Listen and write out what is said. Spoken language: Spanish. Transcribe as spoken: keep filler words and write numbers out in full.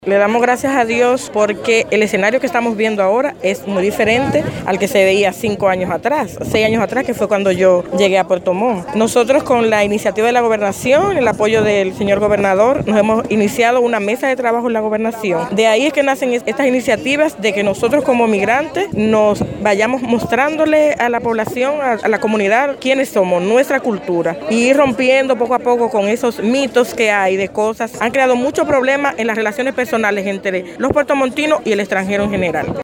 Le damos gracias a Dios porque el escenario que estamos viendo ahora es muy diferente al que se veía cinco años atrás, seis años atrás, que fue cuando yo llegué a Puerto Montt. Nosotros, con la iniciativa de la gobernación, el apoyo del señor gobernador, nos hemos iniciado una mesa de trabajo en la gobernación. De ahí es que nacen estas iniciativas de que nosotros como migrantes nos vayamos mostrándole a la población, a, a la comunidad, quiénes somos, nuestra cultura, y ir rompiendo poco a poco con esos mitos que hay de cosas. Han creado muchos problemas en las relaciones personales entre los puertomontinos y el extranjero en general.